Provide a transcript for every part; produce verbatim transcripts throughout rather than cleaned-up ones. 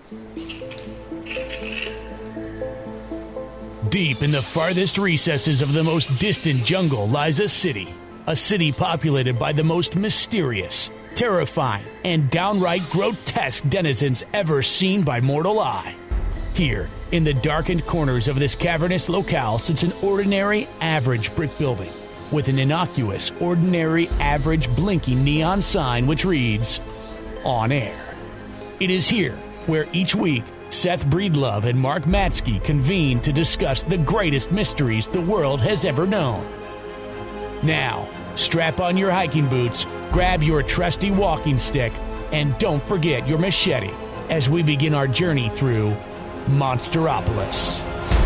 Deep in the farthest recesses of the most distant jungle lies a city. A city populated by the most mysterious, terrifying, and downright grotesque denizens ever seen by mortal eye. Here, in the darkened corners of this cavernous locale sits an ordinary, average brick building with an innocuous, ordinary, average blinking neon sign which reads, On Air. It is here where each week Seth Breedlove and Mark Matsky convene to discuss the greatest mysteries the world has ever known. Now, strap on your hiking boots, grab your trusty walking stick, and don't forget your machete as we begin our journey through Monsteropolis.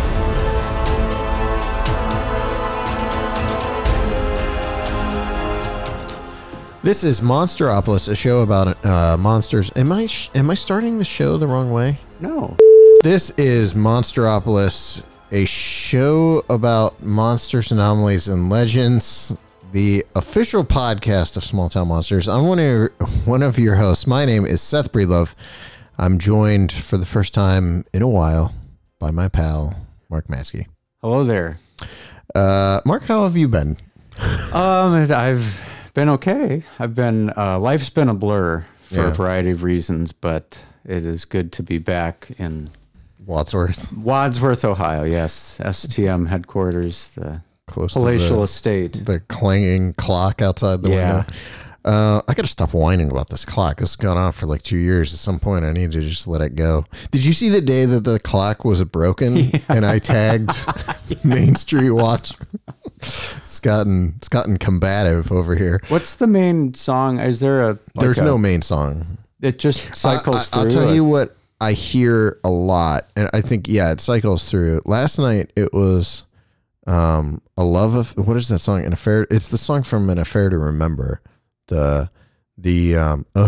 This is Monsteropolis, a show about uh, monsters. Am I sh- am I starting the show the wrong way? No. This is Monsteropolis, a show about monsters, anomalies, and legends. The official podcast of Small Town Monsters. I'm one of your, one of your hosts. My name is Seth Breedlove. I'm joined for the first time in a while by my pal, Mark Matsky. Hello there. Uh, Mark, how have you been? Um, I've been okay. I've been, uh, life's been a blur for Yeah. a variety of reasons, but it is good to be back in Wadsworth. Wadsworth, Ohio. Yes. S T M headquarters, the Close palatial to the, estate. the clanging clock outside the Yeah. window. Uh, I got to stop whining about this clock. This has gone on for like two years. At some point, I need to just let it go. Did you see the day that the clock was broken yeah. and I tagged yeah. Main Street Watch? It's gotten it's gotten combative over here. What's the main song? Is there a? Like There's a, no main song. It just cycles I, I, through. I'll tell it. you what I hear a lot, and I think yeah, it cycles through. Last night it was um, a love of what is that song? An affair. It's the song from An Affair to Remember. The the um a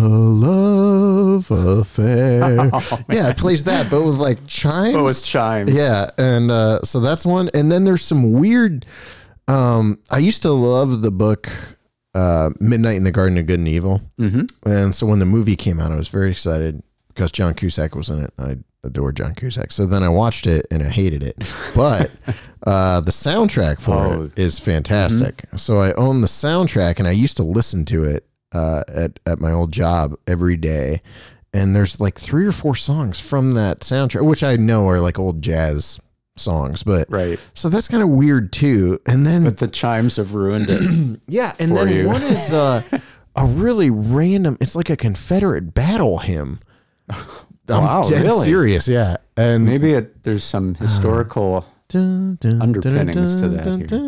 love affair. Oh, yeah, it plays that, but with like chimes. Oh, with chimes. Yeah, and uh, so that's one. And then there's some weird. Um, I used to love the book uh, Midnight in the Garden of Good and Evil, mm-hmm. and so when the movie came out, I was very excited because John Cusack was in it. I adore John Cusack. So then I watched it and I hated it, but uh, the soundtrack for oh. it is fantastic. Mm-hmm. So I own the soundtrack and I used to listen to it uh, at, at my old job every day. And there's like three or four songs from that soundtrack, which I know are like old jazz songs, but right. So that's kind of weird too. And then, but the chimes have ruined it. yeah. And then you. one is uh, a really random, it's like a Confederate battle hymn. I'm wow, dead really? serious, yeah. And maybe it, there's some historical dun, dun, underpinnings dun, dun, to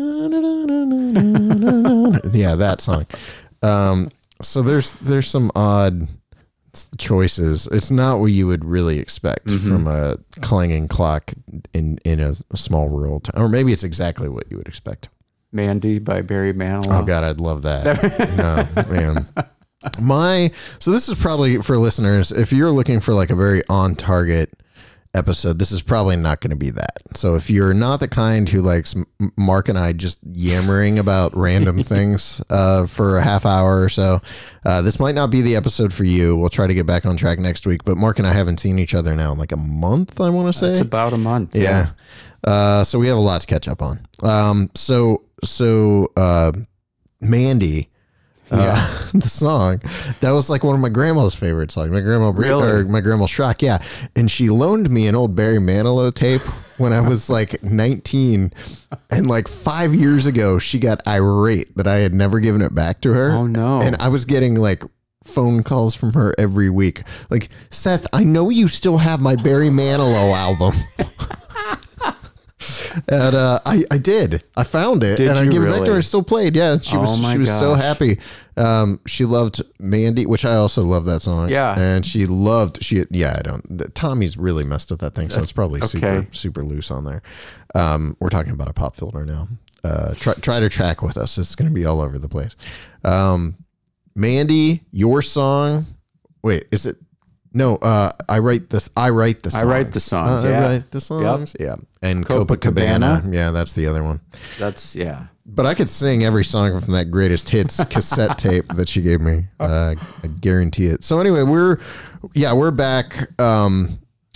that here. Yeah, that song. Um, so there's there's some odd choices. It's not what you would really expect mm-hmm. from a clanging clock in in a small rural town, or maybe it's exactly what you would expect. Mandy by Barry Manilow. Oh God, I'd love that. No, man. My so this is probably for listeners, if you're looking for like a very on target episode, this is probably not going to be that. So if you're not the kind who likes Mark and I just yammering about random things uh, for a half hour or so, uh, this might not be the episode for you. We'll try to get back on track next week, but Mark and I haven't seen each other now in like a month, I want to say. It's about a month. Yeah. yeah. Uh, so we have a lot to catch up on. Um, so, so uh, Mandy, Yeah, uh, the song that was like one of my grandma's favorite songs. My grandma, really? or my grandma Schrock, yeah, and she loaned me an old Barry Manilow tape when I was like nineteen, and like five years ago, she got irate that I had never given it back to her. Oh no! And I was getting like phone calls from her every week, like, Seth, I know you still have my Barry Manilow album. And uh, I, I did. I found it, did and I gave really? it back to her. It still played. Yeah, she oh was my she was gosh. so happy. Um, she loved Mandy, which I also love that song. Yeah, and she loved she. Yeah, I don't. The, Tommy's really messed with that thing, so it's probably okay. super super loose on there. Um, we're talking about a pop filter now. Uh, try try to track with us. It's going to be all over the place. Um, Mandy, your song. Wait, is it? No, uh, I write this. I write the songs. I write the songs. Uh, yeah. I write the songs. Yep. Yeah, and Copacabana. Copacabana. Yeah, that's the other one. That's yeah. But I could sing every song from that greatest hits cassette tape that she gave me. Uh, I guarantee it. So anyway, we're yeah, we're back. Um,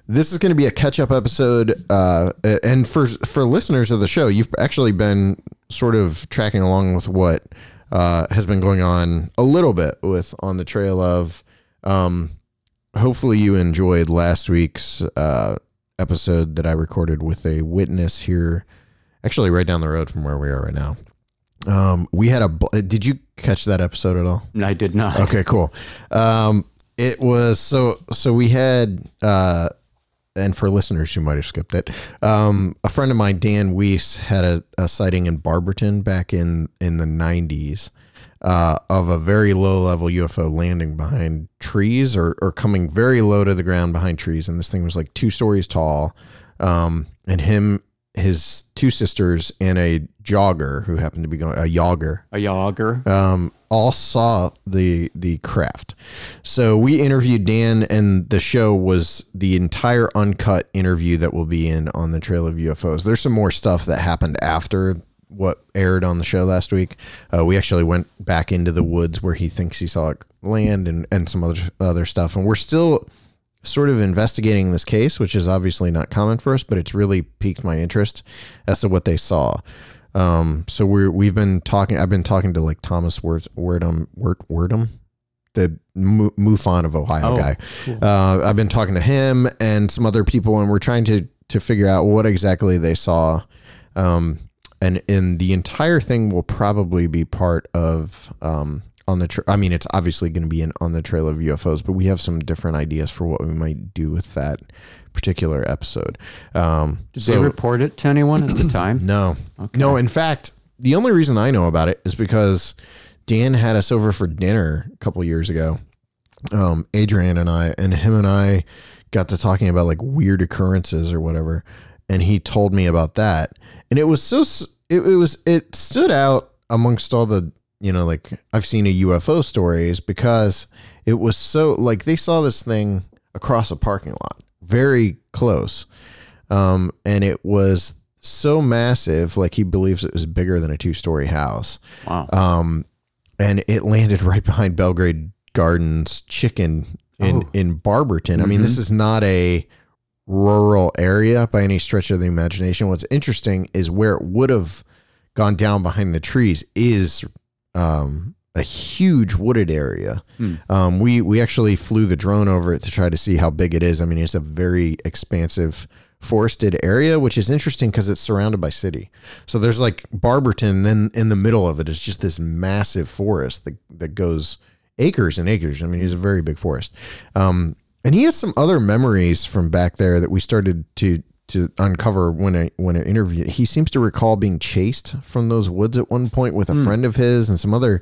this is going to be a catch-up episode. Uh, and for for listeners of the show, you've actually been sort of tracking along with what uh, has been going on a little bit with On the Trail of. Um, hopefully you enjoyed last week's uh, episode that I recorded with a witness here, actually right down the road from where we are right now. Um, we had a, did you catch that episode at all? I did not. Okay, cool. Um, it was, so, so we had, uh, and for listeners who might have skipped it, um, a friend of mine, Dan Weiss, had a, a sighting in Barberton back in, in the nineties, uh, of a very low level U F O landing behind trees or, or coming very low to the ground behind trees. And this thing was like two stories tall. Um, and him, his two sisters and a jogger who happened to be going, a jogger, A jogger. um, all saw the, the craft. So we interviewed Dan, and the show was the entire uncut interview that will be in On the Trail of U F Os. There's some more stuff that happened after what aired on the show last week. Uh, we actually went back into the woods where he thinks he saw it land and, and some other, other stuff. And we're still sort of investigating this case, which is obviously not common for us, but it's really piqued my interest as to what they saw. Um, so we're, we've been talking, I've been talking to like Thomas Word, Wordum, Word, Wordum, the M- MUFON of Ohio Oh, guy. cool. Uh, I've been talking to him and some other people, and we're trying to, to figure out what exactly they saw. Um, and, and the entire thing will probably be part of, um, on the, tra- I mean, it's obviously going to be in On the Trail of U F Os, but we have some different ideas for what we might do with that particular episode. Um, Did so, they report it to anyone at the time? no, Okay. no. In fact, the only reason I know about it is because Dan had us over for dinner a couple years ago. Um, Adrian and I, and him and I got to talking about like weird occurrences or whatever. And he told me about that. And it was so, s- it, it was, it stood out amongst all the, you know, like I've seen a U F O stories, because it was so like they saw this thing across a parking lot, very close. Um, and it was so massive, like he believes it was bigger than a two story house. Wow. Um, and it landed right behind Belgrade Gardens Chicken in, Oh. in Barberton. I mean, this is not a rural area by any stretch of the imagination. What's interesting is where it would have gone down behind the trees is um, a huge wooded area. Hmm. Um, we, we actually flew the drone over it to try to see how big it is. I mean, it's a very expansive forested area, which is interesting because it's surrounded by city. So there's like Barberton, then in the middle of it is just this massive forest that, that goes acres and acres. I mean, it's a very big forest. Um, and he has some other memories from back there that we started to to uncover when I when I interviewed. He seems to recall being chased from those woods at one point with a Mm. friend of his, and some other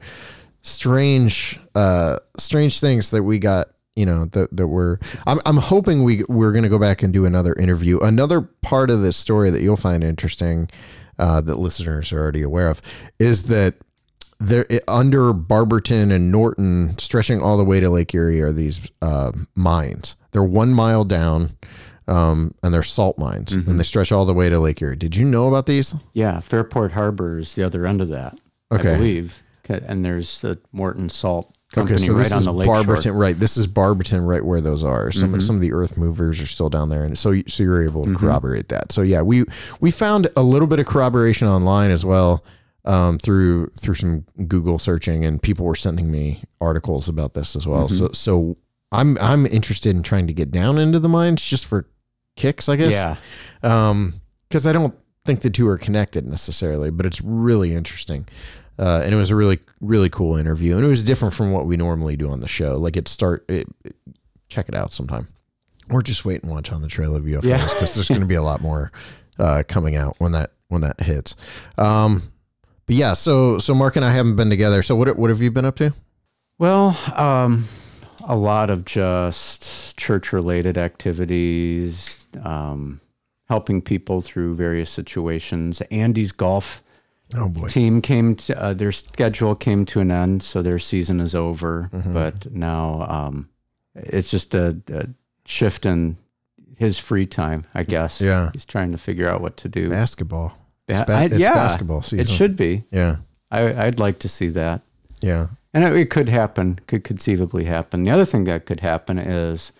strange uh strange things that we got, you know, that that were I'm I'm hoping we we're going to go back and do another interview. Another part of this story that you'll find interesting, uh that listeners are already aware of, is that there under Barberton and Norton, stretching all the way to Lake Erie, are these uh mines. They're one mile down. Um, and they're salt mines, Mm-hmm. and they stretch all the way to Lake Erie. Did you know about these? Yeah, Fairport Harbor is the other end of that, Okay. I believe. Okay, and there's the Morton Salt Company Okay, so right this on is the lake Barberton, shore. right? This is Barberton, right where those are. Some Mhm. some of the earth movers are still down there, and so so you're able to Mhm. corroborate that. So yeah, we we found a little bit of corroboration online as well, um, through through some Google searching, and people were sending me articles about this as well. Mhm. So so I'm I'm interested in trying to get down into the mines just for kicks, I guess. Yeah, Um, because I don't think the two are connected necessarily, but it's really interesting. Uh, and it was a really, really cool interview, and it was different from what we normally do on the show. Like it start, it, it- check it out sometime, or just wait and watch On the Trail of U F Os, Yeah. because there's going to be a lot more uh, coming out when that when that hits. Um, but yeah, so so Mark and I haven't been together. So what what have you been up to? well, um, a lot of just church-related activities, um, helping people through various situations. Andy's golf Oh boy, team came to, uh, their schedule came to an end, so their season is over. Mhm. But now um, it's just a, a shift in his free time, I guess. Yeah. He's trying to figure out what to do. basketball. Ba- It's, ba- I- it's yeah, basketball season. it should be. Yeah, I, I'd like to see that. yeah. And it, it could happen, could conceivably happen. The other thing that could happen is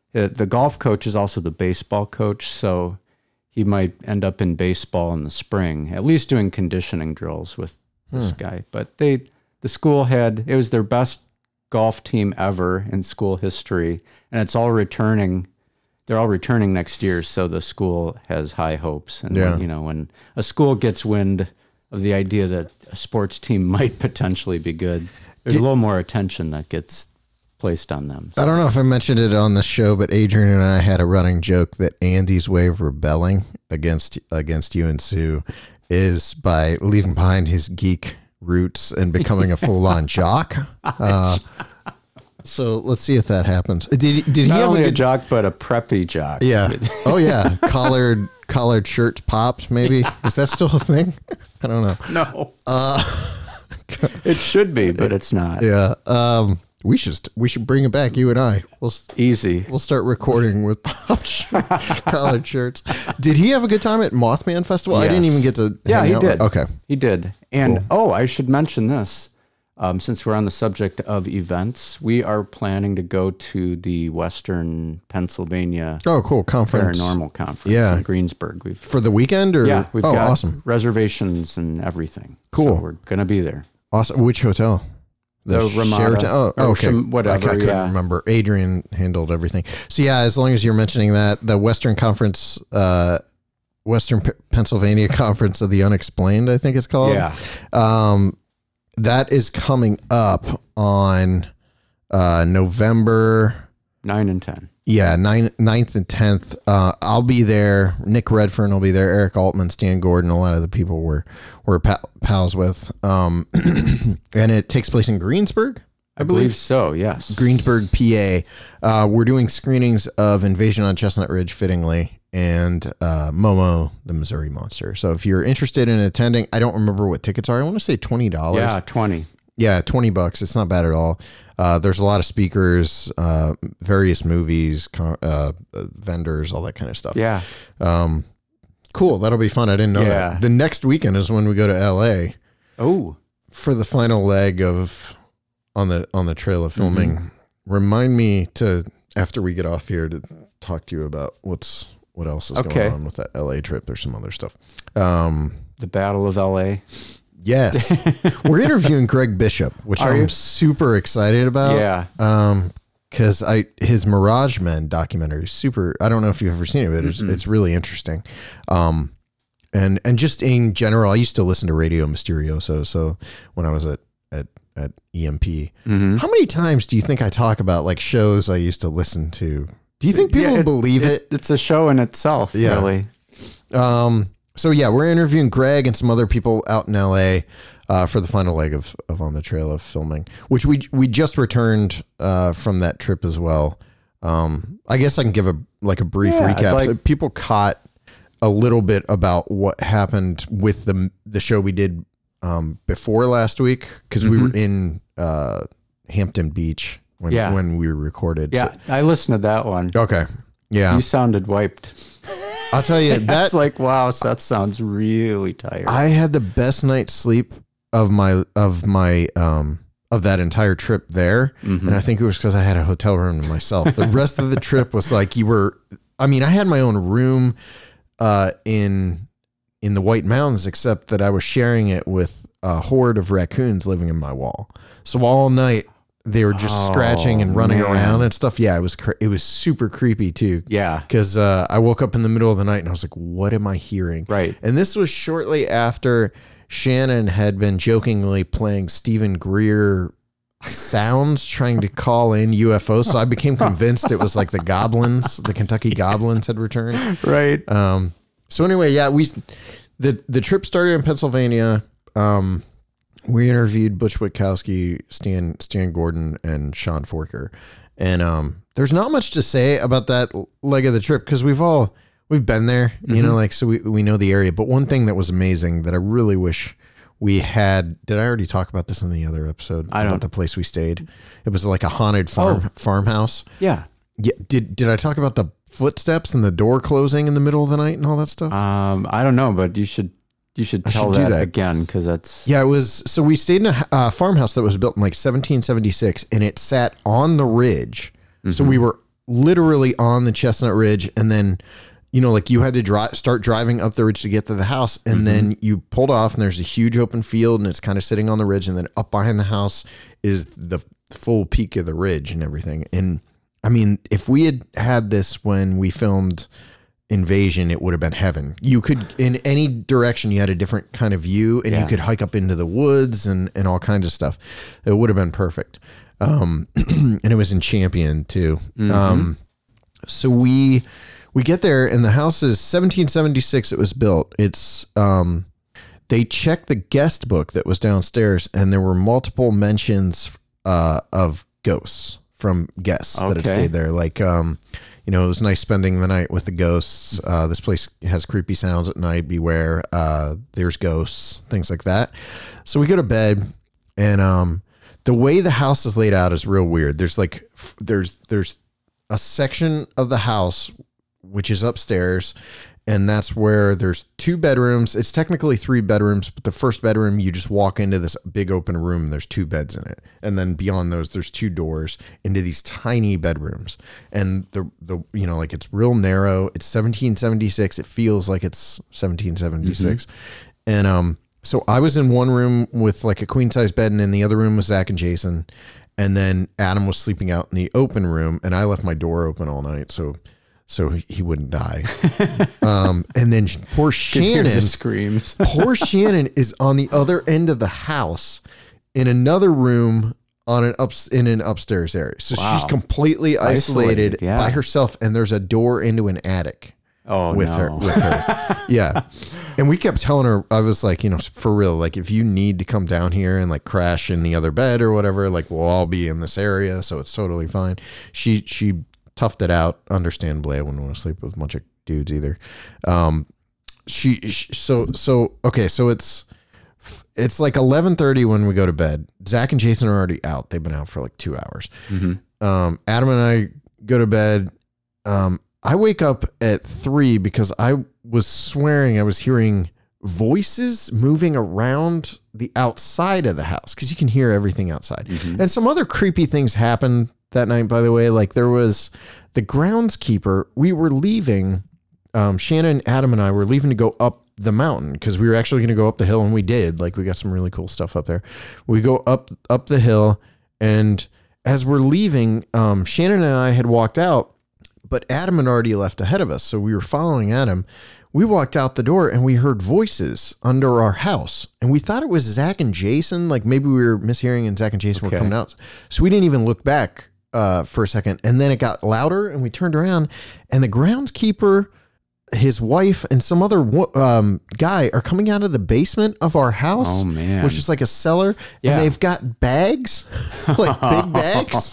uh, the golf coach is also the baseball coach, so he might end up in baseball in the spring, at least doing conditioning drills with this hmm. guy. But they, the school had, it was their best golf team ever in school history, and it's all returning. They're all returning next year, so the school has high hopes. And yeah. when, you know, when a school gets wind of the idea that a sports team might potentially be good, there's Did, a little more attention that gets placed on them. So. I don't know if I mentioned it on the show, but Adrian and I had a running joke that Andy's way of rebelling against against you and Sue is by leaving behind his geek roots and becoming a full-on jock. Uh, so let's see if that happens. Did did he not have only a, a jock, but a preppy jock? Yeah. Oh yeah, collared collared shirts pops. Maybe is that still a thing? I don't know. No. Uh, it should be, but it's not. Yeah. Um, we should we should bring it back. You and I. We'll easy. We'll start recording with pop shirt, collared shirts. Did he have a good time at Mothman Festival? Yes. I didn't even get to. Yeah, he out. did. Okay, he did. And cool. oh, I should mention this. Um, since we're on the subject of events, we are planning to go to the Western Pennsylvania. Oh, cool conference, Paranormal Conference. Yeah, in Greensburg. We've for the weekend, or yeah, we've oh, got awesome reservations and everything. Cool. So we're gonna be there. Awesome. Which hotel? The, the Ramada. Sheraton. Oh, okay. Some, whatever. I, I couldn't yeah. remember. Adrian handled everything. So yeah, as long as you're mentioning that, the Western Conference, uh, Western P- Pennsylvania Conference of the Unexplained, I think it's called. Yeah. Um, that is coming up on uh, November nine and ten. Yeah, nine, ninth and tenth. Uh, I'll be there. Nick Redfern will be there. Eric Altman, Stan Gordon, a lot of the people we're we're pal- pals with. Um, and it takes place in Greensburg, I, I believe. believe so. Yes, Greensburg, P A. Uh, we're doing screenings of Invasion on Chestnut Ridge, fittingly, and uh, Momo, the Missouri Monster. So if you're interested in attending, I don't remember what tickets are. I want to say twenty dollars. Yeah, twenty. Yeah, twenty bucks. It's not bad at all. Uh, there's a lot of speakers, uh, various movies, uh, vendors, all that kind of stuff. Yeah. Um, cool. That'll be fun. I didn't know yeah. that. The next weekend is when we go to L A. Oh. For the final leg of on the on the trail of filming. Mm-hmm. Remind me to after we get off here to talk to you about what's what else is okay. going on with that L A trip. There's some other stuff. Um, the Battle of L A. Yes. We're interviewing Greg Bishop, which Are I'm you? super excited about. Yeah. Um, cause I, his Mirage Men documentary is super, I don't know if you've ever seen it, but it's, it's really interesting. Um, and, and just in general, I used to listen to Radio Mysterioso. So when I was at, at, at E M P, mm-hmm. how many times do you think I talk about like shows I used to listen to? Do you think people yeah, it, believe it, it? It's a show in itself, yeah. really. Um, So yeah, we're interviewing Greg and some other people out in L A uh, for the final leg of, of On the Trail of filming, which we we just returned uh, from that trip as well. Um, I guess I can give a like a brief yeah, recap. like, so people caught a little bit about what happened with the the show we did um, before last week because mm-hmm. we were in uh, Hampton Beach when yeah. when we recorded. Yeah, so, I listened to that one. Okay, yeah, you sounded wiped. I'll tell you, that's like, wow, that sounds really tired. I had the best night's sleep of my, of my, um, of that entire trip there. Mm-hmm. And I think it was because I had a hotel room to myself. The rest of the trip was like, you were, I mean, I had my own room, uh, in, in the White Mountains, except that I was sharing it with a horde of raccoons living in my wall. So all night, they were just oh, scratching and running man. around and stuff. Yeah, it was cra- it was super creepy too. Yeah, because uh, I woke up in the middle of the night and I was like, "What am I hearing?" Right. And this was shortly after Shannon had been jokingly playing Stephen Greer sounds, trying to call in U F Os. So I became convinced it was like the goblins, the Kentucky Goblins had returned. Right. Um. So anyway, yeah, we the the trip started in Pennsylvania. Um. We interviewed Butch Witkowski, Stan Stan Gordon, and Sean Forker, and um, there's not much to say about that leg of the trip because we've all we've been there, you mm-hmm. know, like so we we know the area. But one thing that was amazing that I really wish we had. Did I already talk about this in the other episode? I don't. About the place we stayed. It was like a haunted farm oh. farmhouse. Yeah. Yeah. Did Did I talk about the footsteps and the door closing in the middle of the night and all that stuff? Um, I don't know, but you should. You should tell should that, that again because that's yeah. It was so we stayed in a uh, farmhouse that was built in like seventeen seventy-six, and it sat on the ridge. Mm-hmm. So we were literally on the Chestnut Ridge, and then, you know, like you had to drive, start driving up the ridge to get to the house, and mm-hmm. then you pulled off, and there's a huge open field, and it's kind of sitting on the ridge, and then up behind the house is the full peak of the ridge and everything. And I mean, if we had had this when we filmed Invasion, it would have been heaven. You could, in any direction, you had a different kind of view, and yeah. you could hike up into the woods and, and all kinds of stuff. It would have been perfect. Um, and it was in Champion too. Mm-hmm. Um, so we, we get there, and the house is seventeen seventy-six. It was built. It's, um, they checked the guest book that was downstairs, and there were multiple mentions, uh, of ghosts from guests okay. that had stayed there. Like, um, you know, it was nice spending the night with the ghosts. Uh, this place has creepy sounds at night. Beware. Uh, there's ghosts, things like that. So we go to bed, and, um, the way the house is laid out is real weird. There's like, there's, there's a section of the house, which is upstairs. And that's where there's two bedrooms. It's technically three bedrooms, but the first bedroom, you just walk into this big open room, and there's two beds in it. And then beyond those, there's two doors into these tiny bedrooms. And the, the, you know, like it's real narrow. It's seventeen seventy-six. It feels like it's seventeen seventy-six. Mm-hmm. And, um, so I was in one room with like a queen size bed, and in the other room was Zach and Jason. And then Adam was sleeping out in the open room, and I left my door open all night. So, so he wouldn't die. um, and then poor Shannon screams. poor Shannon is on the other end of the house in another room on an ups in an upstairs area. So wow. she's completely isolated, isolated yeah. by herself, and there's a door into an attic. Oh, with no. her, with her. Yeah. And we kept telling her, I was like, you know, for real, like if you need to come down here and like crash in the other bed or whatever, like we'll all be in this area. So it's totally fine. She, she toughed it out. Understandably, I wouldn't want to sleep with a bunch of dudes either. Um, she, she so, so, okay. So it's, it's like eleven thirty when we go to bed. Zach and Jason are already out. They've been out for like two hours. Mm-hmm. Um, Adam and I go to bed. Um, I wake up at three because I was swearing I was hearing voices moving around the outside of the house, because you can hear everything outside. Mm-hmm. And some other creepy things happened that night, by the way. Like there was the groundskeeper. We were leaving. Um, Shannon, Adam, and I were leaving to go up the mountain because we were actually going to go up the hill, and we did. Like we got some really cool stuff up there. We go up up the hill, and as we're leaving, um, Shannon and I had walked out. But Adam had already left ahead of us, so we were following Adam. We walked out the door, and we heard voices under our house, and we thought it was Zach and Jason. Like maybe we were mishearing, and Zach and Jason okay. were coming out. So we didn't even look back uh, for a second, and then it got louder, and we turned around, and the groundskeeper, his wife, and some other um, guy are coming out of the basement of our house, oh, man. which is like a cellar, yeah. and they've got bags, like big bags.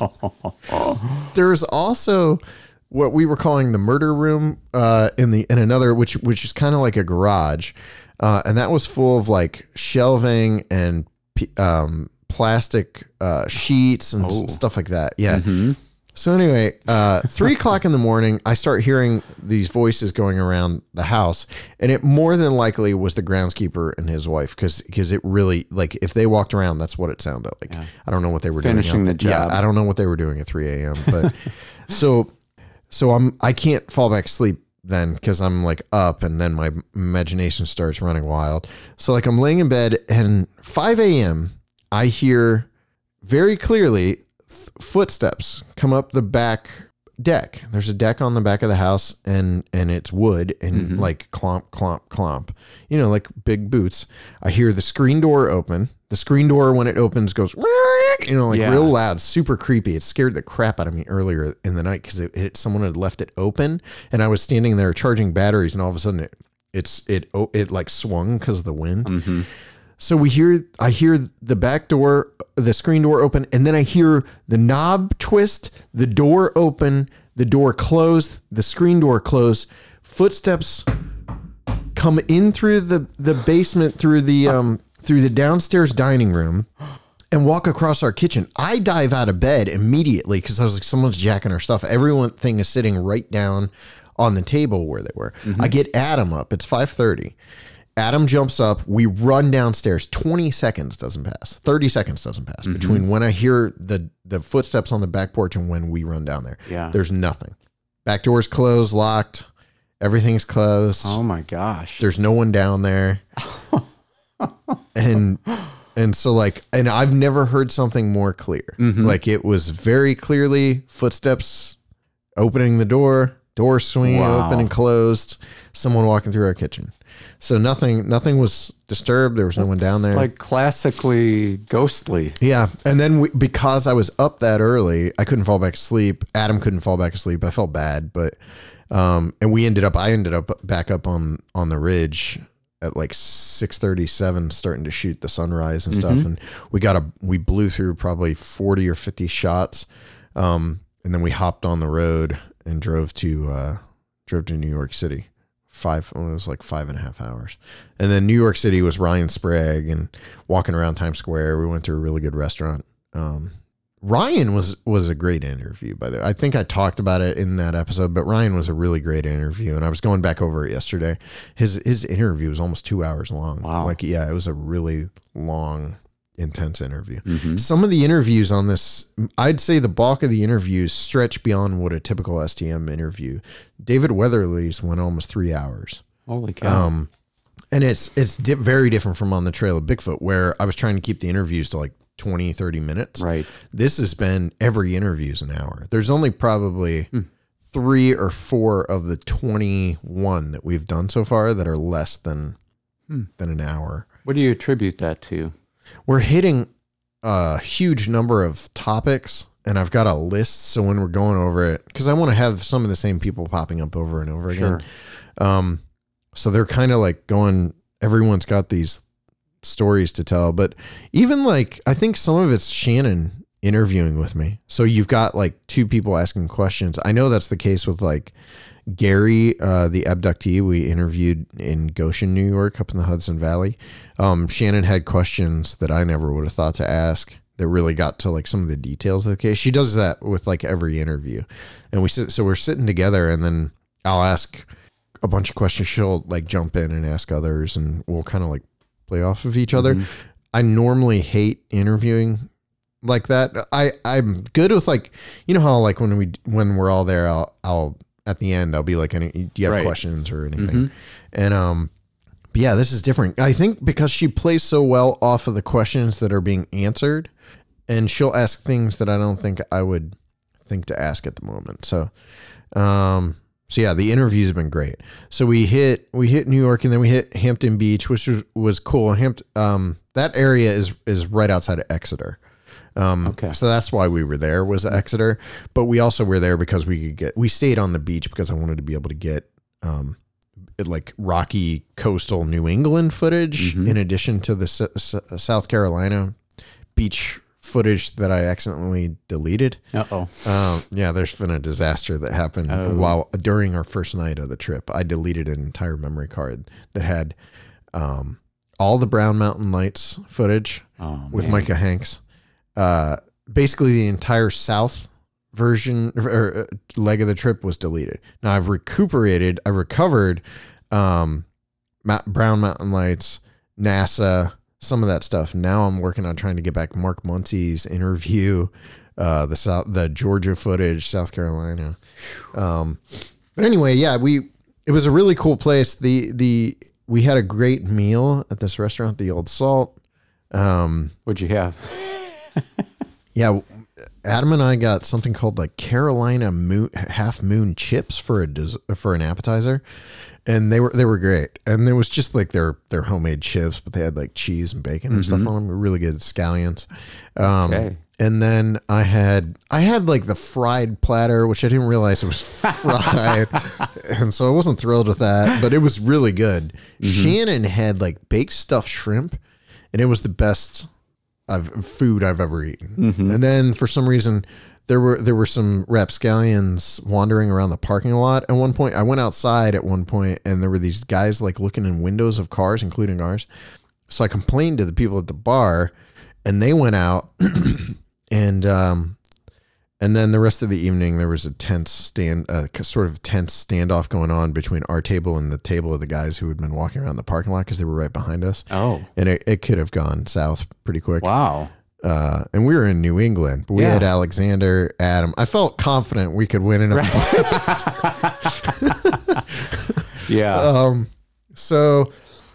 There's also what we were calling the murder room uh, in the in another, which which is kind of like a garage, uh, and that was full of like shelving and um, plastic uh, sheets and oh. stuff like that. Yeah. Mm-hmm. So anyway, uh, three o'clock in the morning, I start hearing these voices going around the house, and it more than likely was the groundskeeper and his wife, because because it really, like, if they walked around, that's what it sounded like. Yeah. I don't know what they were finishing doing. Finishing the job. Yeah, I don't know what they were doing at three a.m. But so. So I'm, I can't fall back asleep then because I'm like up, and then my imagination starts running wild. So like I'm laying in bed, and five a.m. I hear very clearly th- footsteps come up the back deck. There's a deck on the back of the house, and, and it's wood, and mm-hmm. like clomp, clomp, clomp, you know, like big boots. I hear the screen door open. The screen door, when it opens, goes, you know, like yeah. real loud, super creepy. It scared the crap out of me earlier in the night because it, it, someone had left it open, and I was standing there charging batteries, and all of a sudden it, it's, it, it like swung because of the wind. Mm-hmm. So we hear, I hear the back door, the screen door open, and then I hear the knob twist, the door open, the door close, the screen door close, footsteps come in through the, the basement, through the, um, through the downstairs dining room, and walk across our kitchen. I dive out of bed immediately because I was like, someone's jacking our stuff. Everyone thing is sitting right down on the table where they were. Mm-hmm. I get Adam up. It's five thirty. Adam jumps up. We run downstairs. twenty seconds doesn't pass. thirty seconds doesn't pass mm-hmm. between when I hear the, the footsteps on the back porch and when we run down there. Yeah. There's nothing. Back door's closed, locked. Everything's closed. Oh my gosh. There's no one down there. and and so like, and I've never heard something more clear. Mm-hmm. Like it was very clearly footsteps opening the door, door swinging wow. open and closed, someone walking through our kitchen. So nothing, nothing was disturbed. There was no That's one down there. Like classically ghostly. Yeah. And then we, because I was up that early, I couldn't fall back asleep. Adam couldn't fall back asleep. I felt bad, but, um, and we ended up, I ended up back up on, on the ridge at like six thirty-seven, starting to shoot the sunrise and stuff. Mm-hmm. And we got a, we blew through probably forty or fifty shots. Um, and then we hopped on the road and drove to, uh, drove to New York City. Five, well, it was like five and a half hours. And then New York City was Ryan Sprague and walking around Times Square. We went to a really good restaurant. Um, Ryan was, was a great interview, by the way. I think I talked about it in that episode, but Ryan was a really great interview. And I was going back over it yesterday. His, his interview was almost two hours long. Wow. Like, yeah, it was a really long, intense interview. Mm-hmm. Some of the interviews on this, I'd say the bulk of the interviews stretch beyond what a typical S T M interview. David Weatherly's went almost three hours. Holy cow. Um, and it's, it's di- very different from On the Trail of Bigfoot, where I was trying to keep the interviews to like twenty, thirty minutes. Right. This has been every interview's an hour. There's only probably hmm. three or four of the twenty-one that we've done so far that are less than, hmm. than an hour. What do you attribute that to? We're hitting a huge number of topics, and I've got a list. So when we're going over it, because I want to have some of the same people popping up over and over again. Sure. Um, so they're kind of like going, everyone's got these stories to tell, but even like, I think some of it's Shannon interviewing with me. So you've got like two people asking questions. I know that's the case with like Gary, uh, the abductee we interviewed in Goshen, New York, up in the Hudson Valley. Um, Shannon had questions that I never would have thought to ask that really got to like some of the details of the case. She does that with like every interview. And we sit, so we're sitting together, and then I'll ask a bunch of questions. She'll like jump in and ask others, and we'll kind of like play off of each other. Mm-hmm. I normally hate interviewing like that. I, I'm good with like, you know how like when we, when we're all there, I'll, I'll, at the end, I'll be like, any, do you have right. questions or anything? Mm-hmm. And, um, but yeah, this is different. I think because she plays so well off of the questions that are being answered, and she'll ask things that I don't think I would think to ask at the moment. So, um, so yeah, the interviews have been great. So we hit, we hit New York, and then we hit Hampton Beach, which was, was cool. Hampton, um, that area is, is right outside of Exeter. Um, okay. So that's why we were there, was Exeter, but we also were there because we could get, we stayed on the beach because I wanted to be able to get, um, it, like rocky coastal New England footage mm-hmm. in addition to the S- S- South Carolina beach footage that I accidentally deleted. Uh-oh. Um, yeah, there's been a disaster that happened oh. while during our first night of the trip. I deleted an entire memory card that had, um, all the Brown Mountain Lights footage oh, with man. Micah Hanks. Uh, basically the entire South version or leg of the trip was deleted. Now I've recuperated, I recovered, um, Mount, Brown Mountain Lights, NASA, some of that stuff. Now I'm working on trying to get back Mark Muncie's interview, uh, the South, the Georgia footage, South Carolina. Um, but anyway, yeah, we, it was a really cool place. The, the, we had a great meal at this restaurant, the Old Salt. Um, What'd you have? Yeah, Adam and I got something called like Carolina moon, half moon chips for a des- for an appetizer, and they were they were great. And it was just like their their homemade chips, but they had like cheese and bacon and mm-hmm. stuff on them. Really good scallions. Um, okay. And then I had I had like the fried platter, which I didn't realize it was fried, and so I wasn't thrilled with that. But it was really good. Mm-hmm. Shannon had like baked stuffed shrimp, and it was the best I've food I've ever eaten. Mm-hmm. And then for some reason there were there were some rapscallions wandering around the parking lot. At one point I went outside at one point and there were these guys like looking in windows of cars, including ours. So I complained to the people at the bar, and they went out and um And then the rest of the evening, there was a tense stand, uh, sort of tense standoff going on between our table and the table of the guys who had been walking around the parking lot because they were right behind us. Oh. And it, it could have gone south pretty quick. Wow. Uh, and we were in New England, but we Yeah. had Alexander, Adam. I felt confident we could win in a fight. Yeah. Um, so,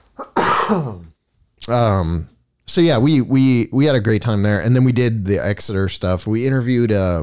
um, so yeah, we, we, we had a great time there. And then we did the Exeter stuff. We interviewed, uh,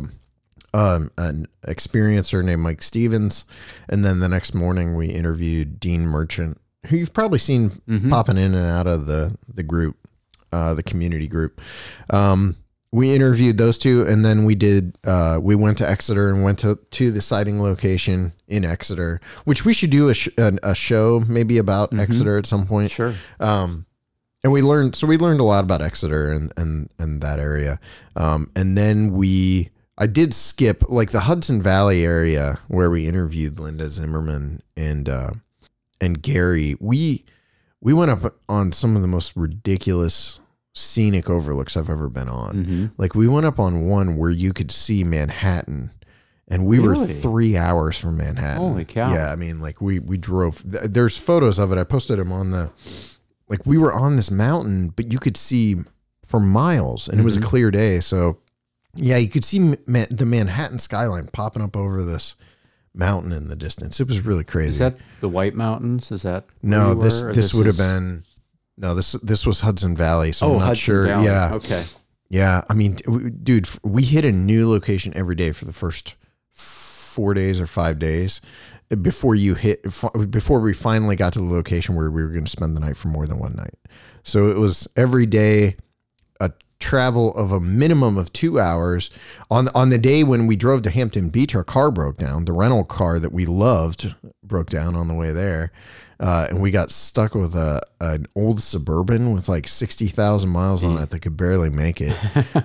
um, an experiencer named Mike Stevens. And then the next morning we interviewed Dean Merchant, who you've probably seen Mm-hmm. popping in and out of the, the group, uh, the community group. Um, we interviewed those two, and then we did, uh, we went to Exeter and went to, to the sighting location in Exeter, which we should do a, sh- a, a show maybe about Mm-hmm. Exeter at some point. Sure. Um, and we learned, so we learned a lot about Exeter and, and, and that area. Um, and then we, I did skip like the Hudson Valley area where we interviewed Linda Zimmerman and, uh, and Gary. We, we went up on some of the most ridiculous scenic overlooks I've ever been on. Mm-hmm. Like we went up on one where you could see Manhattan, and we were Really? three hours from Manhattan. Holy cow. Yeah. I mean, like we, we drove, th- there's photos of it. I posted them on the, like we were on this mountain, but you could see for miles, and it was a clear day. So yeah, you could see Ma- the Manhattan skyline popping up over this mountain in the distance. It was really crazy. Is that the White Mountains? Is that where no, you this, were, or this would have is- been, no, this, this was Hudson Valley. So Oh, I'm not Hudson sure. Valley. Yeah. Okay. Yeah. I mean, w- dude, f- we hit a new location every day for the first four days or five days before you hit, f- before we finally got to the location where we were going to spend the night for more than one night. So it was every day a travel of a minimum of two hours. On, on the day when we drove to Hampton Beach, our car broke down. The rental car that we loved broke down on the way there. Uh, and we got stuck with a an old Suburban with like sixty thousand miles on it that could barely make it.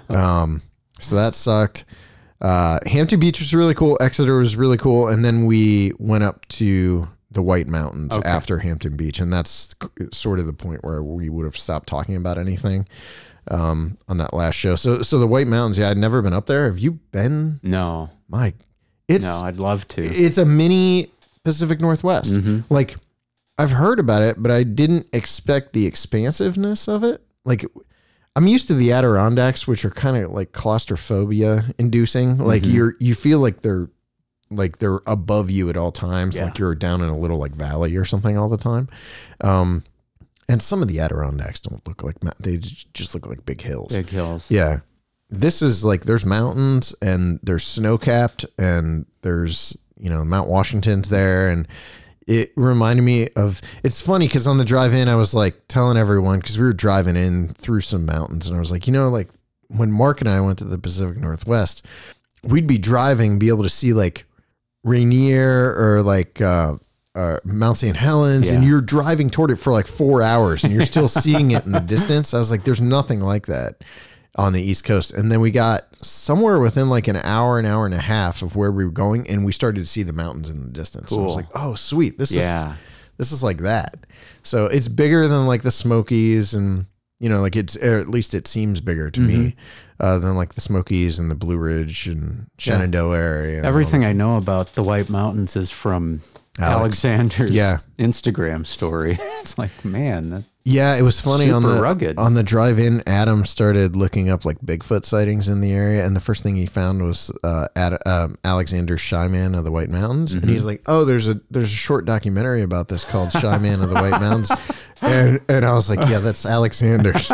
Um, so that sucked. Uh, Hampton Beach was really cool. Exeter was really cool. And then we went up to the White Mountains Okay. after Hampton Beach. And that's sort of the point where we would have stopped talking about anything um, on that last show. So, so the White Mountains, yeah, I'd never been up there. Have you been? No. My, it's, No, I'd love to. it's a mini Pacific Northwest. Mm-hmm. Like, I've heard about it, but I didn't expect the expansiveness of it. Like, I'm used to the Adirondacks, which are kind of like claustrophobia inducing. Like Mm-hmm. you're, you feel like they're, like they're above you at all times. Yeah. Like you're down in a little like valley or something all the time. Um, and some of the Adirondacks don't look like, ma- they j- just look like big hills. Big hills. Yeah. This is like, there's mountains and there's snow capped and there's, you know, Mount Washington's there. And it reminded me of, it's funny because on the drive in, I was like telling everyone, because we were driving in through some mountains, and I was like, you know, like when Mark and I went to the Pacific Northwest, we'd be driving, be able to see like Rainier or like uh, uh, Mount Saint Helens, and Yeah. you're driving toward it for like four hours and you're still seeing it in the distance. I was like, there's nothing like that on the East Coast. And then we got somewhere within like an hour, an hour and a half of where we were going, and we started to see the mountains in the distance. So I was Cool. like, oh, sweet. This Yeah. is this is like that. So it's bigger than like the Smokies, and you know, like it's, or at least it seems bigger to me uh, than like the Smokies and the Blue Ridge and Shenandoah area. and all Everything I know about the White Mountains is from Alex. Alexander's Yeah. Instagram story. It's like, man, that, Yeah, it was funny on Super the rugged. on the drive in. Adam started looking up like Bigfoot sightings in the area, and the first thing he found was uh, Ad, um, Alexander Shyman of the White Mountains, and he's like, "Oh, there's a there's a short documentary about this called Shyman of the White Mountains," and and I was like, "Yeah, that's Alexander's."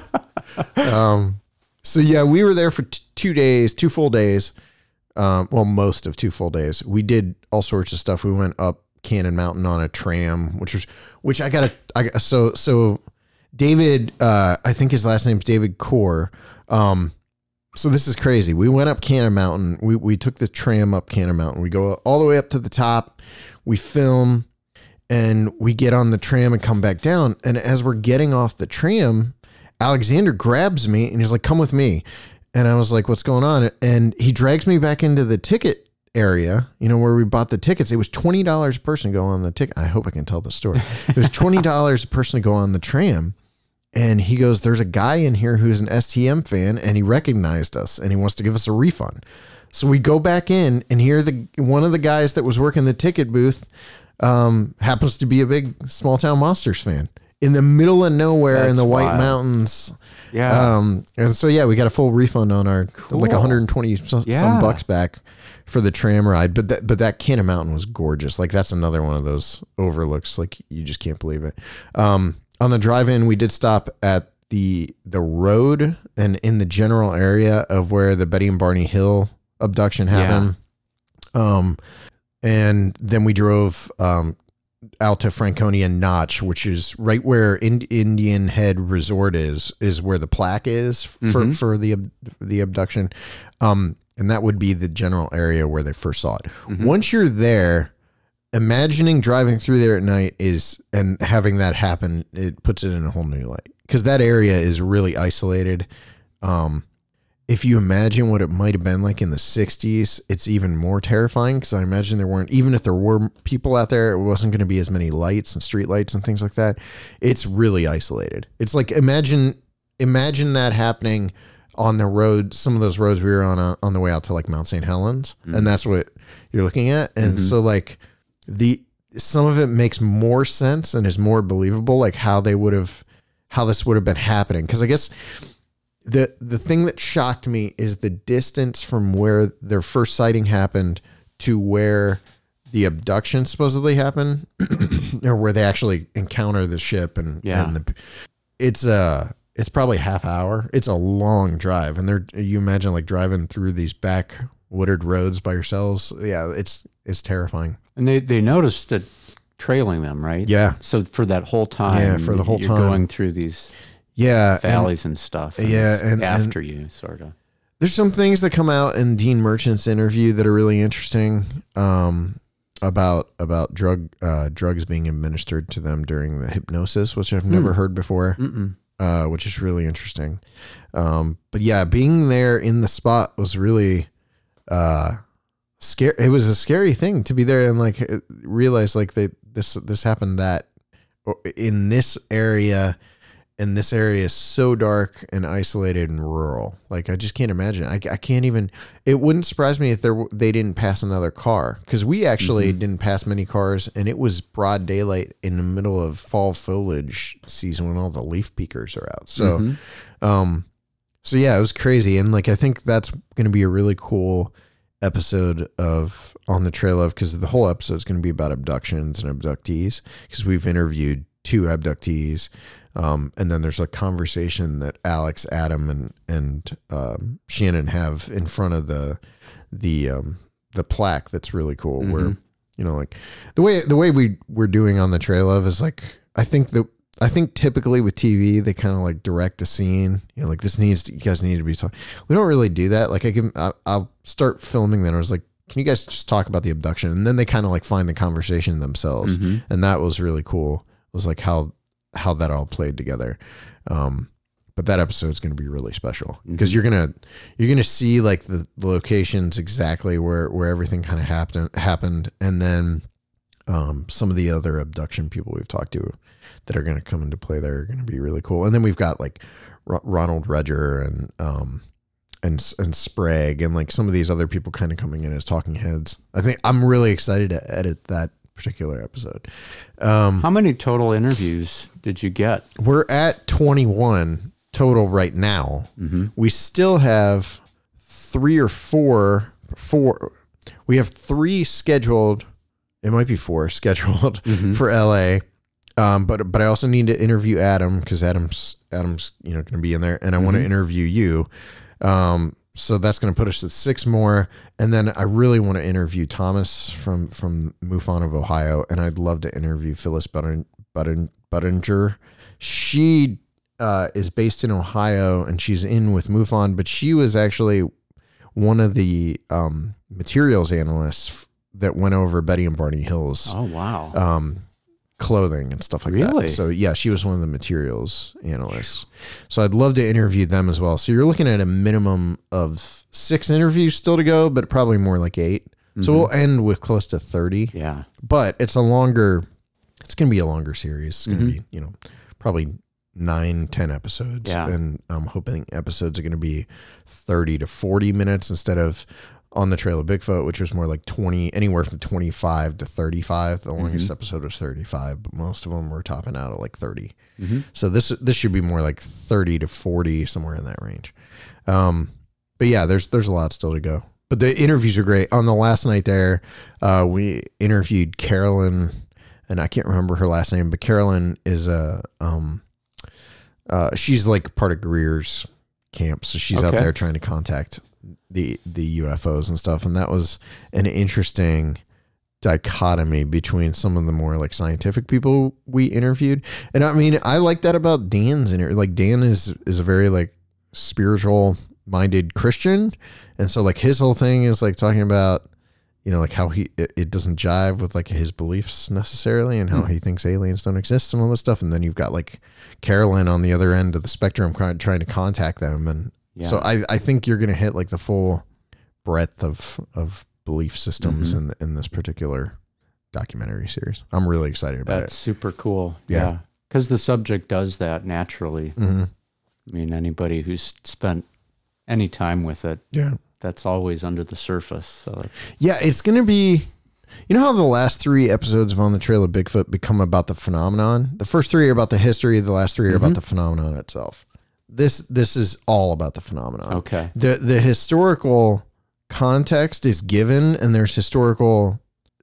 um, so yeah, we were there for t- two days, two full days. Um, well, most of two full days. We did all sorts of stuff. We went up Cannon Mountain on a tram, which was, which I gotta, I got- so, so David, uh, I think his last name's David Core. Um, so this is crazy. We went up Cannon Mountain. We, we took the tram up Cannon Mountain. We go all the way up to the top. We film and we get on the tram and come back down. And as we're getting off the tram, Alexander grabs me and he's like, "Come with me." And I was like, "What's going on?" And he drags me back into the ticket area, you know, where we bought the tickets. It was twenty dollars a person to go on the ticket. I hope I can tell the story. It was twenty dollars a person to go on the tram. And he goes, "There's a guy in here who's an S T M fan, and he recognized us and he wants to give us a refund." So we go back in, and here the one of the guys that was working the ticket booth um, happens to be a big Small Town Monsters fan in the middle of nowhere That's in the White wild. Mountains. Yeah. Um, and so, yeah, we got a full refund on our, Cool. like one hundred twenty some, Yeah. some bucks back for the tram ride. But that, but that Cannon Mountain was gorgeous. Like, that's another one of those overlooks. Like, you just can't believe it. Um, on the drive in, we did stop at the, the road and in the general area of where the Betty and Barney Hill abduction happened. Um, and then we drove, um, out to Franconia Notch, which is right where Ind- Indian Head Resort is, is where the plaque is for, Mm-hmm. for the, ab- the abduction. Um, and that would be the general area where they first saw it. Mm-hmm. Once you're there, imagining driving through there at night is, and having that happen, it puts it in a whole new light, because that area is really isolated. Um, if you imagine what it might have been like in the sixties, it's even more terrifying, because I imagine there weren't, even if there were people out there, it wasn't going to be as many lights and street lights and things like that. It's really isolated. It's like, imagine, imagine that happening on the road, some of those roads we were on, uh, on the way out to like Mount Saint Helens. Mm-hmm. And that's what you're looking at. And mm-hmm. so like the, some of it makes more sense and is more believable, like how they would have, how this would have been happening. Cause I guess The the thing that shocked me is the distance from where their first sighting happened to where the abduction supposedly happened, or where they actually encounter the ship. And, yeah. and the, it's a, it's probably half hour. It's a long drive. And they're, you imagine like driving through these back wooded roads by yourselves. Yeah. It's, it's terrifying. And they, they noticed that trailing them, right? Yeah. So for that whole time, yeah, for the whole you're time going through these yeah valleys and, and stuff. And yeah. And after and you sort of, there's some things that come out in Dean Merchant's interview that are really interesting. Um, about, about drug, uh, drugs being administered to them during the hypnosis, which I've hmm. never heard before. Mm-mm. Uh, which is really interesting. Um, but yeah, being there in the spot was really, uh, scary. It was a scary thing to be there and like realize like they, this, this happened that in this area, and this area is so dark and isolated and rural. Like, I just can't imagine. I, I can't even, it wouldn't surprise me if there, they didn't pass another car, because we actually mm-hmm. didn't pass many cars, and it was broad daylight in the middle of fall foliage season when all the leaf peekers are out. So, mm-hmm. um, so yeah, it was crazy. And like, I think that's going to be a really cool episode of On the Trail of, because the whole episode is going to be about abductions and abductees, because we've interviewed two abductees. Um, and then there's a conversation that Alex, Adam, and and um, Shannon have in front of the the um, the plaque. That's really cool. Mm-hmm. Where, you know, like the way the way we we're doing On the Trail of is like, I think that I think typically with T V they kind of like direct a scene. You know, like this needs to, you guys need to be talking. We don't really do that. Like I give I, I'll start filming. Then I was like, can you guys just talk about the abduction? And then they kind of like find the conversation themselves, mm-hmm. and that was really cool. It was like how. how that all played together. Um, but that episode is going to be really special, because you're going to, you're going to see like the, the locations exactly where, where everything kind of happened, happened. And then, um, some of the other abduction people we've talked to that are going to come into play there are going to be really cool. And then we've got like R- Ronald Redger and, um, and, and Sprague and like some of these other people kind of coming in as talking heads. I think I'm really excited to edit that particular episode. Um, How many total interviews did you get? We're at twenty-one total right now. Mm-hmm. We still have three or four, four. We have three scheduled. It might be four scheduled mm-hmm. for L A. Um, but, but I also need to interview Adam, because Adam's, Adam's, you know, going to be in there, and I mm-hmm. want to interview you. Um, So that's going to put us at six more. And then I really want to interview Thomas from, from MUFON of Ohio. And I'd love to interview Phyllis Butten, Butten, Buttinger. She uh, is based in Ohio, and she's in with MUFON, but she was actually one of the um, materials analysts that went over Betty and Barney Hill's. Oh, wow. Um, clothing and stuff like really? that. So yeah, she was one of the materials analysts. So I'd love to interview them as well. So you're looking at a minimum of six interviews still to go, but probably more like eight. Mm-hmm. So we'll end with close to thirty. Yeah. But it's a longer, it's going to be a longer series. It's going to mm-hmm. be, you know, probably nine, ten episodes. Yeah. And I'm hoping episodes are going to be thirty to forty minutes instead of On the Trail of Bigfoot, which was more like twenty, anywhere from twenty-five to thirty-five. The longest mm-hmm. episode was thirty-five, but most of them were topping out at like thirty. Mm-hmm. So this this should be more like thirty to forty, somewhere in that range. Um, but yeah, there's there's a lot still to go. But the interviews are great. On the last night there, uh, we interviewed Carolyn, and I can't remember her last name, but Carolyn is a um, uh, she's like part of Greer's camp, so she's okay. out there trying to contact the the U F Os and stuff, and that was an interesting dichotomy between some of the more like scientific people we interviewed. And I mean, I like that about Dan's interview. Like Dan is is a very like spiritual minded Christian, and so like his whole thing is like talking about, you know, like how he it, it doesn't jive with like his beliefs necessarily, and how mm. he thinks aliens don't exist and all this stuff. And then you've got like Carolyn on the other end of the spectrum trying to contact them, and yeah. so I I think you're gonna hit like the full breadth of of belief systems mm-hmm. in in this particular documentary series. I'm really excited about That's it. That's super cool. Yeah, because yeah. the subject does that naturally. Mm-hmm. I mean, anybody who's spent any time with it, yeah, that's always under the surface. So yeah, it's going to be, you know how the last three episodes of On the Trail of Bigfoot become about the phenomenon? The first three are about the history. The last three are mm-hmm. about the phenomenon itself. This, this is all about the phenomenon. Okay. The, the historical context is given, and there's historical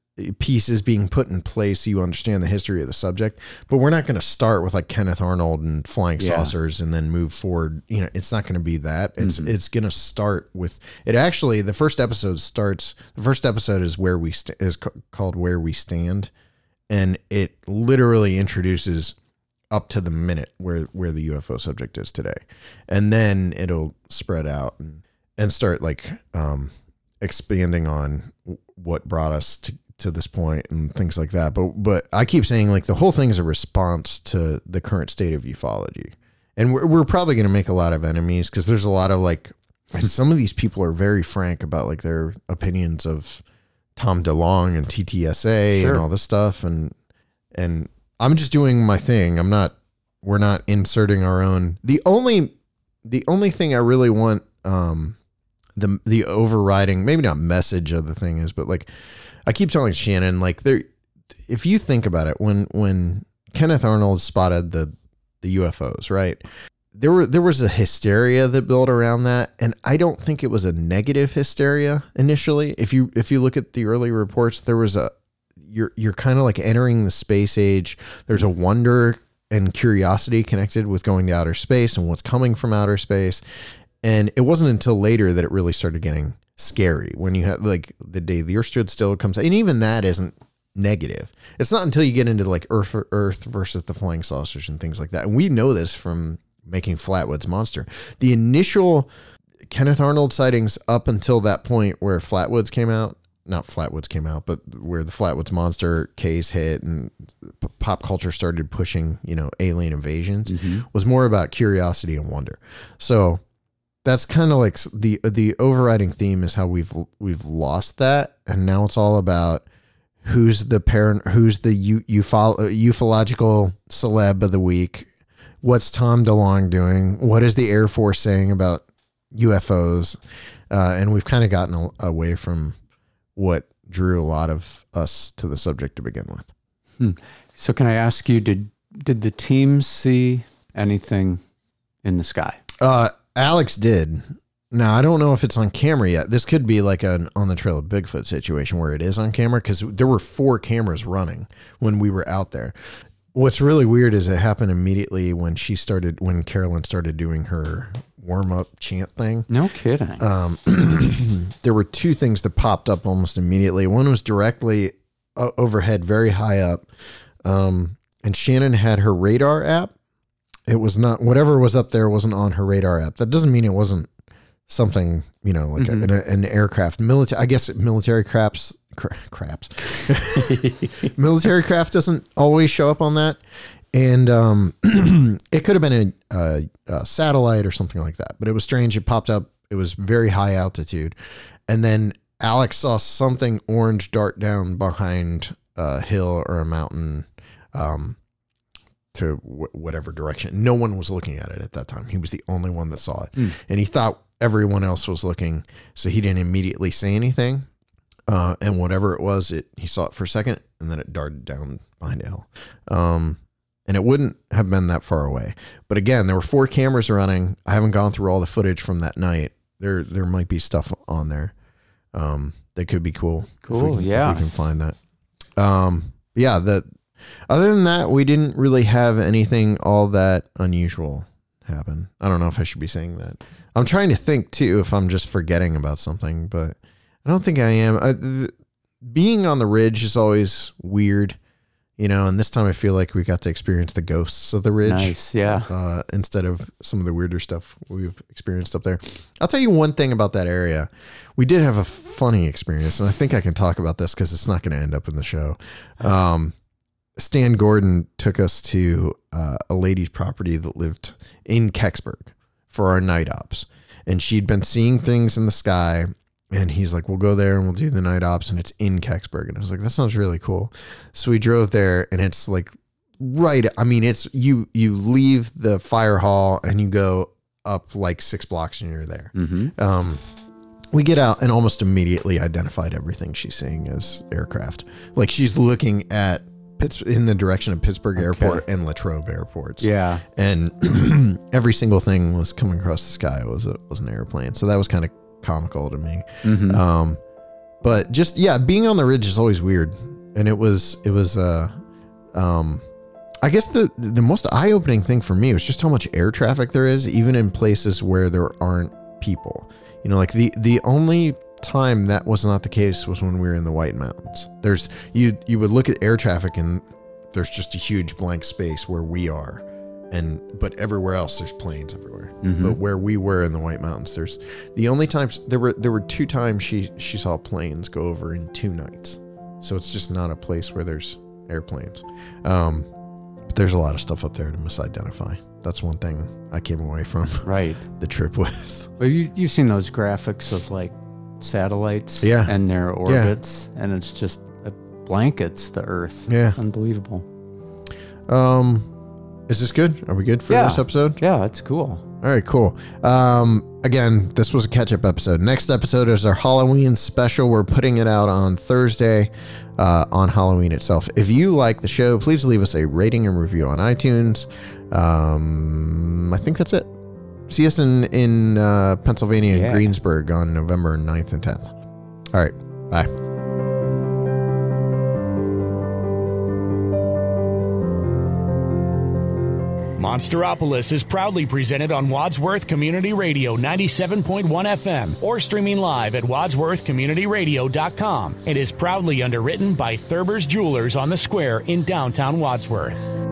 pieces being put in place so you understand the history of the subject, but we're not going to start with like Kenneth Arnold and flying yeah. saucers and then move forward. You know, it's not going to be that. It's mm-hmm. it's going to start with it. Actually, the first episode starts. The first episode is where we st- is c- called Where We Stand, and it literally introduces up to the minute where where the U F O subject is today, and then it'll spread out and and start like um, expanding on what brought us to. to this point and things like that. But, but I keep saying like the whole thing is a response to the current state of ufology. And we're, we're probably going to make a lot of enemies, because there's a lot of like, some of these people are very frank about like their opinions of Tom DeLonge and T T S A sure. and all this stuff. And, and I'm just doing my thing. I'm not, we're not inserting our own, the only, the only thing I really want, um, the, the overriding, maybe not message of the thing is, but like, I keep telling Shannon, like there, if you think about it, when, when Kenneth Arnold spotted the, the U F Os, right, there were, there was a hysteria that built around that. And I don't think it was a negative hysteria initially. If you, if you look at the early reports, there was a, you're, you're kind of like entering the space age. There's a wonder and curiosity connected with going to outer space and what's coming from outer space. And it wasn't until later that it really started getting scary, when you have like the day the earth stood still comes, and even that isn't negative. It's not until you get into like earth earth versus the flying saucers and things like that. And we know this from making Flatwoods Monster. The initial Kenneth Arnold sightings up until that point where Flatwoods came out, not Flatwoods came out, but where the Flatwoods Monster case hit and p- pop culture started pushing, you know, alien invasions, mm-hmm. was more about curiosity and wonder. So that's kind of like the the overriding theme is how we've we've lost that, and now it's all about who's the parent, who's the u, ufo, ufological celeb of the week, what's Tom DeLonge doing, what is the Air Force saying about U F Os, uh, and we've kind of gotten a, away from what drew a lot of us to the subject to begin with. Hmm. So, can I ask you, did did the team see anything in the sky? Uh, Alex did. Now, I don't know if it's on camera yet. This could be like an On the Trail of Bigfoot situation where it is on camera, because there were four cameras running when we were out there. What's really weird is it happened immediately when she started, when Carolyn started doing her warm-up chant thing. No kidding. Um, there were two things that popped up almost immediately. One was directly uh, overhead, very high up. Um, and Shannon had her radar app. It was not, whatever was up there wasn't on her radar app. That doesn't mean it wasn't something, you know, like mm-hmm. a, an, an aircraft, military, I guess military craps, cra- craps, military craft doesn't always show up on that. And um, it could have been a, a, a satellite or something like that, but it was strange. It popped up. It was very high altitude. And then Alex saw something orange dart down behind a hill or a mountain, um, to wh- whatever direction. No one was looking at it at that time. He was the only one that saw it. Mm. And he thought everyone else was looking, so he didn't immediately say anything. Uh, and whatever it was, it he saw it for a second, and then it darted down behind a hill. Um, and it wouldn't have been that far away. But again, there were four cameras running. I haven't gone through all the footage from that night. There there might be stuff on there um, that could be cool. Cool, if we, yeah. If we can find that. Um, yeah, the, other than that, we didn't really have anything all that unusual happen. I don't know if I should be saying that. I'm trying to think, too, if I'm just forgetting about something, but I don't think I am. I, th- being on the ridge is always weird. You know, and this time I feel like we got to experience the ghosts of the ridge. Nice, yeah. Uh, instead of some of the weirder stuff we've experienced up there. I'll tell you one thing about that area. We did have a funny experience, and I think I can talk about this because it's not going to end up in the show. Um, Stan Gordon took us to uh, a lady's property that lived in Kecksburg for our night ops. And she'd been seeing things in the sky. And he's like, we'll go there and we'll do the night ops, and it's in Kecksburg. And I was like, that sounds really cool. So we drove there, and it's like right. I mean, it's you, you leave the fire hall and you go up like six blocks and you're there. Mm-hmm. Um, we get out and almost immediately identified everything she's seeing as aircraft. Like she's looking at Pitts in the direction of Pittsburgh okay. Airport and Latrobe airports. Yeah. And every single thing was coming across the sky was a, was an airplane. So that was kind of comical to me. Mm-hmm. Um, but just, yeah, being on the ridge is always weird. And it was, it was, uh, um, I guess the, the most eye-opening thing for me was just how much air traffic there is, even in places where there aren't people. You know, like the, the only time that was not the case was when we were in the White Mountains. There's, you, you would look at air traffic and there's just a huge blank space where we are. And, but everywhere else, there's planes everywhere. Mm-hmm. But where we were in the White Mountains, there's the only times there were, there were two times she, she saw planes go over in two nights. So it's just not a place where there's airplanes. Um, but there's a lot of stuff up there to misidentify. That's one thing I came away from right. the trip with. Well, you, you've seen those graphics of like satellites yeah. and their orbits, yeah. and it's just it blankets the Earth. Yeah. It's unbelievable. Um, Is this good? Are we good for yeah. this episode? Yeah, it's cool. All right, cool. Um, again, this was a catch-up episode. Next episode is our Halloween special. We're putting it out on Thursday uh, on Halloween itself. If you like the show, please leave us a rating and review on iTunes. Um, I think that's it. See us in, in uh, Pennsylvania, yeah. Greensburg on November ninth and tenth. All right, bye. Monsteropolis is proudly presented on Wadsworth Community Radio ninety-seven point one F M or streaming live at wadsworth community radio dot com. It is proudly underwritten by Thurber's Jewelers on the Square in downtown Wadsworth.